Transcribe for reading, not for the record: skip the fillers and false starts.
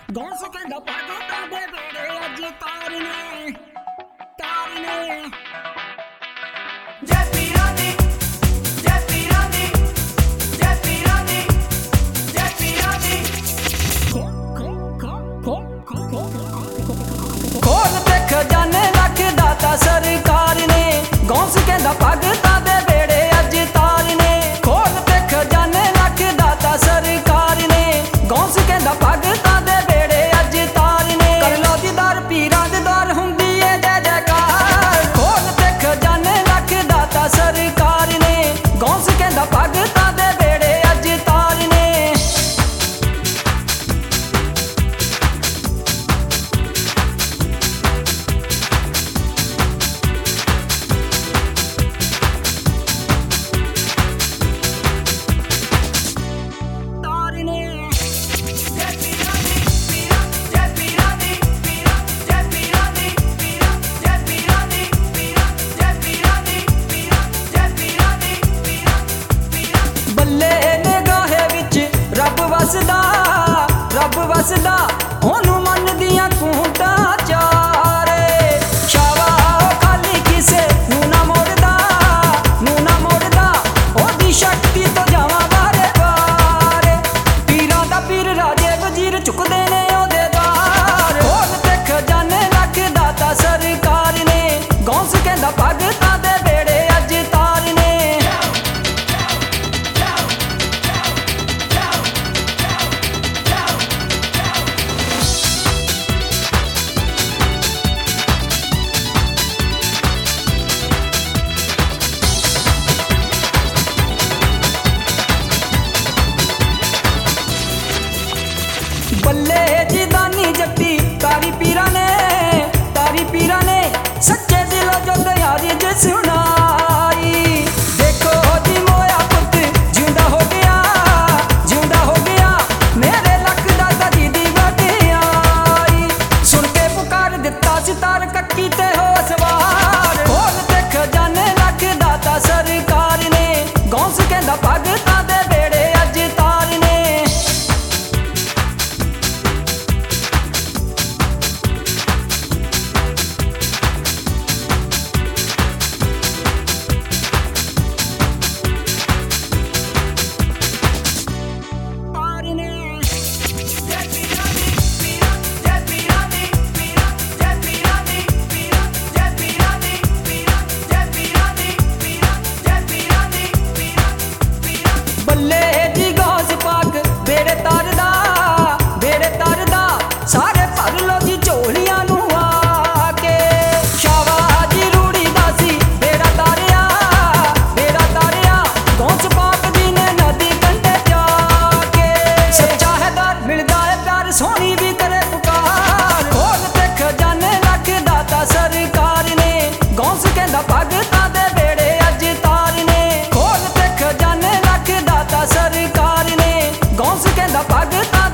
ਗੌਂਸ ਕਹਿੰਦਾ ਭਗਤਾਂ ਦੇ ਵੇੜੇ ਅੱਜ ਤਾਰਨੇ ਜੈ ਪੀਰਾਂ ਦੀ ਜੈ ਪੀਰਾਂ ਦੀ ਜੈ ਪੀਰਾਂ ਦੀ ਜੈ ਪੀਰਾਂ ਦੀ ਖੋਲ ਤੇ ਖਜ਼ਾਨੇ ਲੱਖ ਦਾਤਾ ਸਰਕਾਰ ਨੇ ਗੌਂਸ ਕਹਿੰਦਾ ਭਗਤਾਂ ਦੇ ਵੇੜੇ ਅੱਜ ਤਾਰਨੇ ਖੋਲ ਤੇ ਖਜ਼ਾਨੇ ਲੱਖ ਦਾਤਾ ਸਰਕਾਰ ਨੇ ਗੌਂਸ ਕਹਿੰਦਾ ਭਗਤਾਂ ਦੇ ਵੇੜੇ ਅੱਜ ਤਾਰਨੇ ਕਰ ਲੋ ਦੀਦਾਰ ਪੀਰਾਂ ਦੇ ਦਰ ਹੁੰਦੀ ਏ ਜੈ ਜੈਕਾਰ ਖੋਲ ਤੇ ਖਜ਼ਾਨੇ ਲੱਖ ਦਾਤਾ ਸਰਕਾਰ ਨੇ ਗੌਂਸ ਕਹਿੰਦਾ ਭਗਤਾਂ ਦੇ ਵੇੜੇ ਅੱਜ ਤਾਰਨੇ ਰੱਬ ਵਸਦਾ ਉਹਨੂੰ ਮੰਨਦੀਆਂ ਕੂੰਟਾਂ ਚਾਰੇ ਸ਼ਾਵਾ ਖਾਲੀ ਕਿਸੇ ਨੂੰ ਨਾ ਮੋੜਦਾ ਉਹਦੀ ਸ਼ਕਤੀ ਤੋਂ ਜਾਵਾਂ ਬਾਰੇ ਬਾਰੇ ਪੀਰਾਂ ਦਾ ਪੀਰ ਰਾਜੇ ਵਜ਼ੀਰ ਚੁੱਕਦੇ ਨੇ ਉਹਦੇ ਦਾਰ ਖੋਲ ਤੇ ਖਜ਼ਾਨੇ ਲੱਖ ਦਾਤਾ ਸਰਕਾਰ ਨੇ ਗੌਂਸ ਕਹਿੰਦਾ ਭਗਤਾਂ ਦੇ ਵੇੜੇ ਅੱਜ ਤਾਰਨੇ ਬੱਲੇ ਜੀ ਦਾਨੀ ਜੱਟੀ ਤਾਰੀ ਪੀਰਾਂ ਨੇ ਸੱਚੇ ਦਿਲੋਂ ਜੋ ਤਿਆਰੀ ਜੇ ਸੁਣਾਈ ਦੇਖੋ ਜੀ ਮੋਇਆ ਪੁੱਤ ਜਿਉਂਦਾ ਹੋ ਗਿਆ ਮੇਰੇ ਲੱਖ ਦਾ ਕਦੀ ਦੀ ਵਟਿਆਈ ਸੁਣ ਕੇ ਪੁਕਾਰ ਦਿੱਤਾ ਸਿਤਾਰ ਕੱਕੀ ਤੇ ਹੋ ਸਵਾਰ ਖੋਲ ਤੇ ਖਜ਼ਾਨੇ ਲੱਖ ਦਾਤਾ ਸਰਕਾਰ ਨੇ ਗੌਂਸ ਕਹਿੰਦਾ ਭਗਤਾਂ ਦੇ ਵੇੜੇ ਅੱਜ ਤਾਰਨੇ ਸਾਰੇ ਭਰ ਲੋ ਜੀ ਝੋਲੀਆਂ ਨੂੰ ਆ ਕੇ ਸ਼ਾਵਾ ਜੀ ਰੂੜੀ ਦਾਸੀ ਬੇੜਾ ਤਾਰਿਆ ਗੌਂਸ ਪਾਕ ਜੀ ਨੇ ਨਦੀ ਕੰਢੇ ਜਾ ਕੇ ਸੱਚਾ ਹੈ ਦਰ ਮਿਲਦਾ ਹੈ ਪਿਆਰ ਸੋਹਣੀ ਵੀ ਕਰੇ ਪੁਕਾਰ ਖੋਲ ਤੇ ਖਜ਼ਾਨੇ ਲੱਖ ਦਾਤਾ ਸਰਕਾਰ ਨੇ ਗੌਂਸ ਕਹਿੰਦਾ ਭਗਤਾਂ ਦੇ ਵੇੜੇ ਅੱਜ ਤਾਰਨੇ ਖੋਲ ਤੇ ਖਜ਼ਾਨੇ ਲੱਖ ਦਾਤਾ ਸਰਕਾਰ ਨੇ ਗੌਂਸ ਕਹਿੰਦਾ ਭਗਤਾਂ